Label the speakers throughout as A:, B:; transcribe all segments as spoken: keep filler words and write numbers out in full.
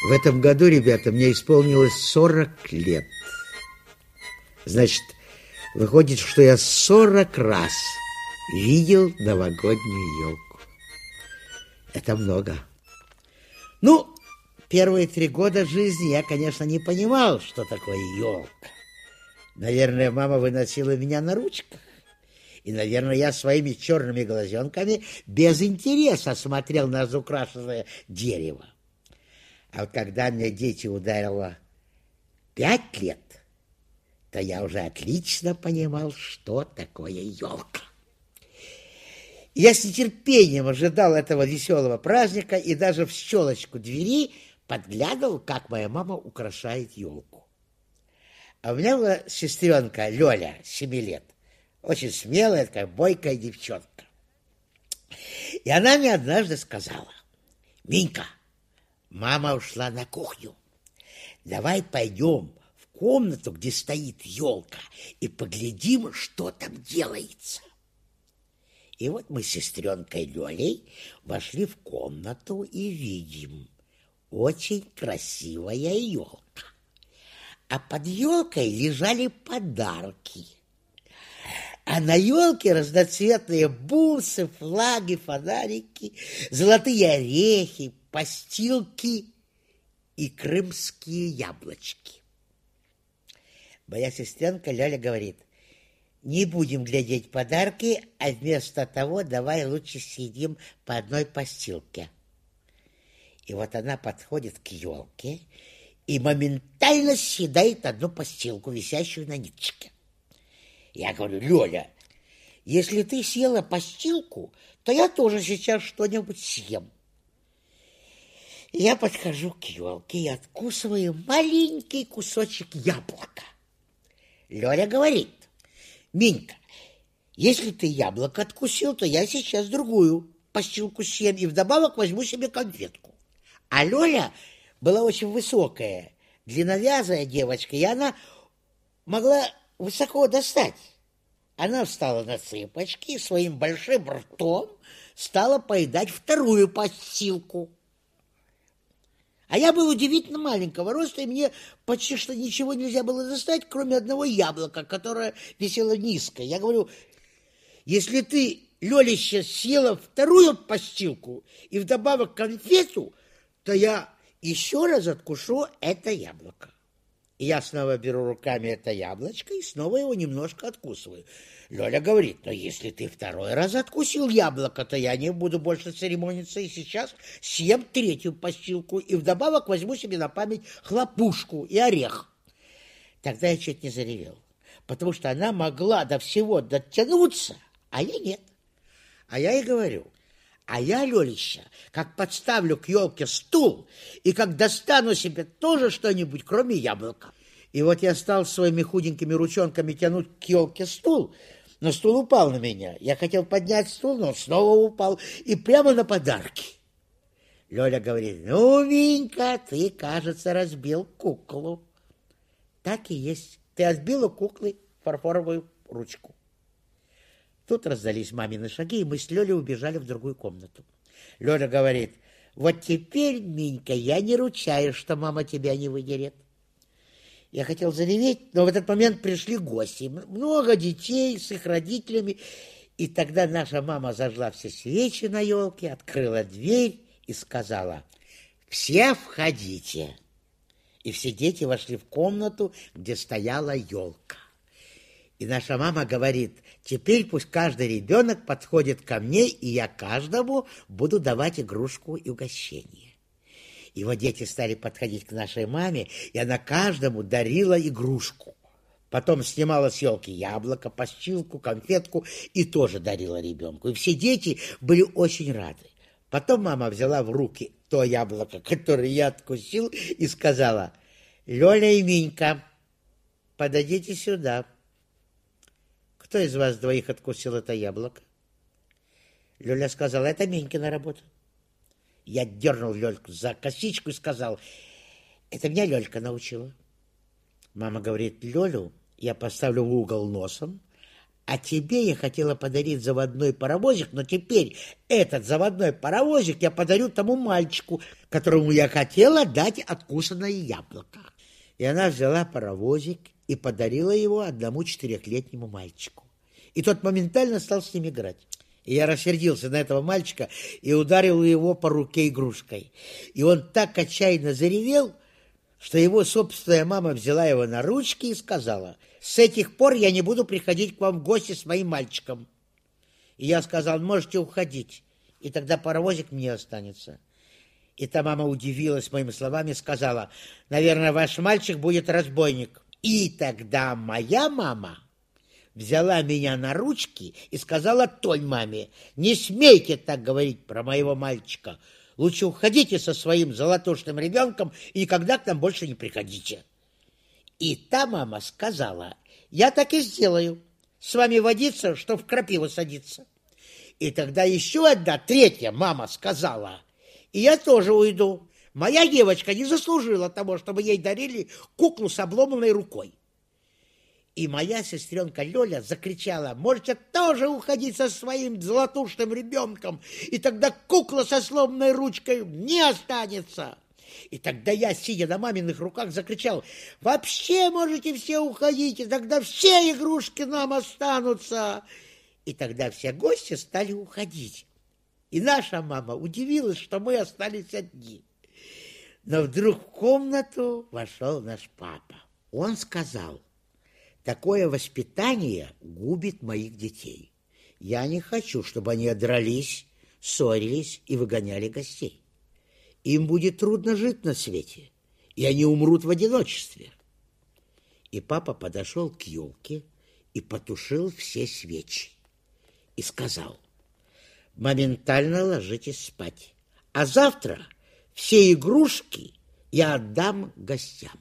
A: В этом году, ребята, мне исполнилось сорок лет. Значит, выходит, что я сорок раз видел новогоднюю елку. Это много. Ну, первые три года жизни я, конечно, не понимал, что такое елка. Наверное, мама выносила меня на ручках. И, наверное, я своими черными глазенками без интереса смотрел на разукрашенное дерево. А вот когда мне дети ударило пять лет, то я уже отлично понимал, что такое елка. Я с нетерпением ожидал этого веселого праздника и даже в щелочку двери подглядывал, как моя мама украшает елку. А у меня была сестренка Лёля, семи лет, очень смелая, такая бойкая девчонка. И она мне однажды сказала: «Минька, мама ушла на кухню. Давай пойдем в комнату, где стоит елка, и поглядим, что там делается». И вот мы с сестренкой Лёлей вошли в комнату и видим: очень красивая елка. А под елкой лежали подарки. А на елке разноцветные бусы, флаги, фонарики, золотые орехи, постилки и крымские яблочки. Моя сестренка Лёля говорит: «Не будем глядеть подарки, а вместо того давай лучше съедим по одной постилке». И вот она подходит к елке и моментально съедает одну постилку, висящую на ниточке. Я говорю: «Лёля, если ты съела постилку, то я тоже сейчас что-нибудь съем». Я подхожу к елке и откусываю маленький кусочек яблока. Лёля говорит: «Минька, если ты яблоко откусил, то я сейчас другую постилку съем и вдобавок возьму себе конфетку». А Лёля была очень высокая, длинновязая девочка, и она могла высоко достать. Она встала на цыпочки и своим большим ртом стала поедать вторую постилку. А я был удивительно маленького роста, и мне почти что ничего нельзя было достать, кроме одного яблока, которое висело низко. Я говорю: «Если ты, Лёлища, съела вторую постилку и вдобавок конфету, то я еще раз откушу это яблоко». И я снова беру руками это яблочко и снова его немножко откусываю. Лёля говорит: «Но если ты второй раз откусил яблоко, то я не буду больше церемониться и сейчас съем третью постилку и вдобавок возьму себе на память хлопушку и орех». Тогда я чуть не заревел, потому что она могла до всего дотянуться, а я нет. А я ей говорю: «А я, Лёлища, как подставлю к елке стул и как достану себе тоже что-нибудь, кроме яблока». И вот я стал своими худенькими ручонками тянуть к елке стул, но стул упал на меня. Я хотел поднять стул, но он снова упал и прямо на подарки. Лёля говорит: «Ну, Минька, ты, кажется, разбил куклу». Так и есть. Ты разбила куклы фарфоровую ручку. Тут раздались мамины шаги, и мы с Лёлей убежали в другую комнату. Лёля говорит: «Вот теперь, Минька, я не ручаюсь, что мама тебя не выдерет». Я хотел зареветь, но в этот момент пришли гости. Много детей с их родителями. И тогда наша мама зажгла все свечи на елке, открыла дверь и сказала: «Все входите». И все дети вошли в комнату, где стояла елка. И наша мама говорит: «Теперь пусть каждый ребенок подходит ко мне, и я каждому буду давать игрушку и угощение». И вот дети стали подходить к нашей маме, и она каждому дарила игрушку. Потом снимала с елки яблоко, постилку, конфетку и тоже дарила ребенку. И все дети были очень рады. Потом мама взяла в руки то яблоко, которое я откусил, и сказала: «Лёля и Минька, подойдите сюда. Кто из вас двоих откусил это яблоко?» Лёля сказала: «Это Минькина работа». Я дернул Лёльку за косичку и сказал: «Это меня Лёлька научила». Мама говорит: «Лёлю я поставлю в угол носом, А тебе я хотела подарить заводной паровозик, но теперь этот заводной паровозик я подарю тому мальчику, которому я хотела дать откусанное яблоко». И она взяла паровозик и подарила его одному четырехлетнему мальчику. И тот моментально стал с ним играть. И я рассердился на этого мальчика и ударил его по руке игрушкой. И он так отчаянно заревел, что его собственная мама взяла его на ручки и сказала: «С этих пор я не буду приходить к вам в гости с моим мальчиком». И я сказал: «Можете уходить, и тогда паровозик мне останется». И та мама удивилась моими словами и сказала: «Наверное, ваш мальчик будет разбойник». И тогда моя мама взяла меня на ручки и сказала той маме: «Не смейте так говорить про моего мальчика. Лучше уходите со своим золотушным ребенком и никогда к нам больше не приходите». И та мама сказала: «Я так и сделаю. С вами водиться, что в крапиву садиться». И тогда еще одна, третья мама сказала: «И я тоже уйду. Моя девочка не заслужила того, чтобы ей дарили куклу с обломанной рукой». И моя сестренка Лёля закричала: «Можете тоже уходить со своим золотушным ребенком, и тогда кукла со сломанной ручкой не останется». И тогда я, сидя на маминых руках, закричал: «Вообще можете все уходить, и тогда все игрушки нам останутся». И тогда все гости стали уходить. И наша мама удивилась, что мы остались одни. Но вдруг в комнату вошел наш папа. Он сказал: «Такое воспитание губит моих детей. Я не хочу, чтобы они дрались, ссорились и выгоняли гостей. Им будет трудно жить на свете, и они умрут в одиночестве». И папа подошел к елке и потушил все свечи. И сказал: «Моментально ложитесь спать, а завтра все игрушки я отдам гостям».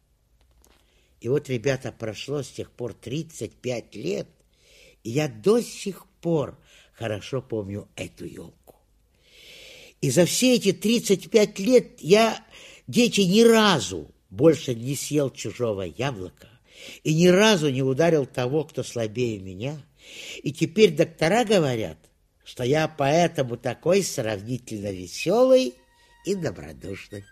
A: И вот, ребята, прошло с тех пор тридцать пять лет, и я до сих пор хорошо помню эту елку. И за все эти тридцать пять лет я, дети, ни разу больше не съел чужого яблока и ни разу не ударил того, кто слабее меня. И теперь доктора говорят, что я поэтому такой сравнительно веселый и добродушный.